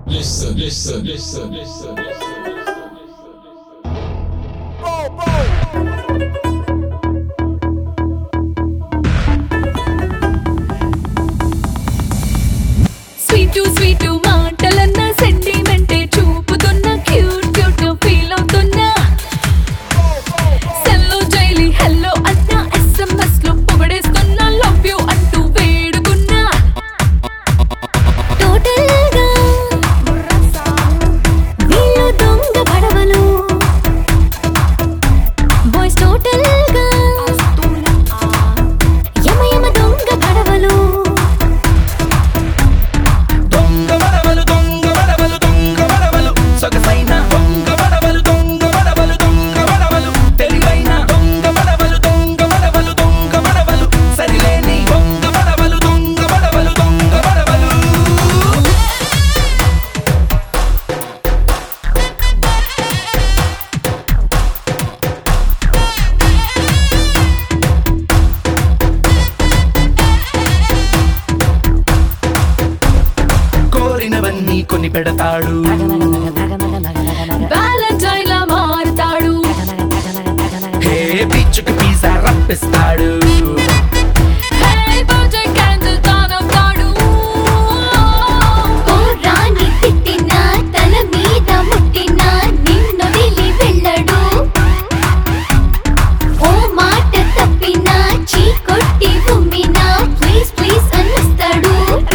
Listen, listen, listen, listen, listen. Sweet sweet మాటలన్న sentiment చూపుతున్న cute cute feel అవుతున్నా సెల్లో జైలి హెల్లో అన్న SMS లో పొగడేస్తున్నా లవ్ యూ అంటూ వేడుకున్నా టోటల్ గా వీళ్ళు దొంగ పడవలు బాయ్స్ టోటల్ గా యమ యమ దొంగ పడవలు కొని పెడతాడు వ్యాలంటైన్ లా మారుతాడు హే పిచ్చుకి పిజ్జా రప్పిస్తాడు హే బర్త్డే క్యాండిల్ తానవుతాడు ఓ రాణి తిట్టినా తల మీద ముట్టినా నిన్నొదిలి వెళ్ళడు ఓ మాట తప్పినా చీకొట్టి ఉమ్మినా ప్లీజ్ ప్లీజ్ అనిస్తాడు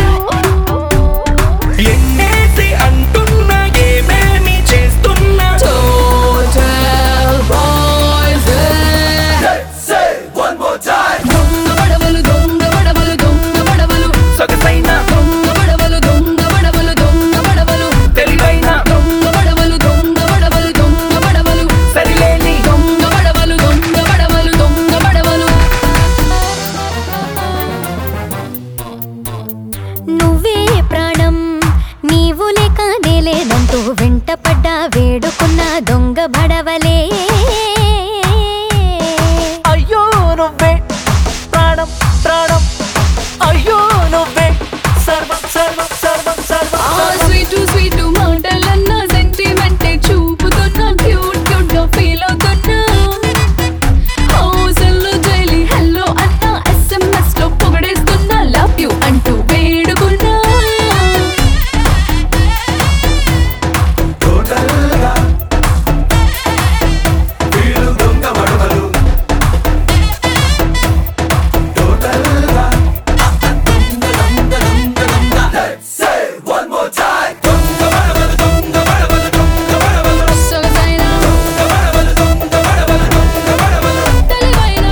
ఎన్నేసి అంటున్నా ఏమేమి చేస్తున్నా Total boys Say one more time దొంగ పడవలు దొంగ పడవలు దొంగ పడవలు సొగసైన దొంగ పడవలు దొంగ పడవలు దొంగ పడవలు తెలివైన దొంగ పడవలు దొంగ పడవలు దొంగ పడవలు సరిలేని దొంగ పడవలు దొంగ పడవలు దొంగ పడవలు నువ్వే ప్రాణం నీవు లేక నేలేదంటూ వెంట పడ్డా వేడుకున్న దొంగ బడవలే అయ్యో నువ్వే ప్రాణం ప్రాణం అయ్యో నువ్వే సర్వం సర్వం సర్వం సర్వం స్వీట్ స్వీట్ మాటలన్న సెంటిమెంట్ చూపుతున్నా క్యూట్ క్యూట్ గా ఫీల్ అవుతున్నా హౌసల్లో జైలి హెల్లో అన్న SMS లో పొగడేస్తున్నా లవ్ యూ అంటూ వేడుకున్నా సొగసైన తెలివైన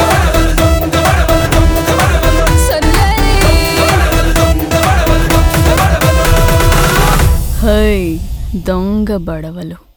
సరిలేని హై దొంగ బడవలు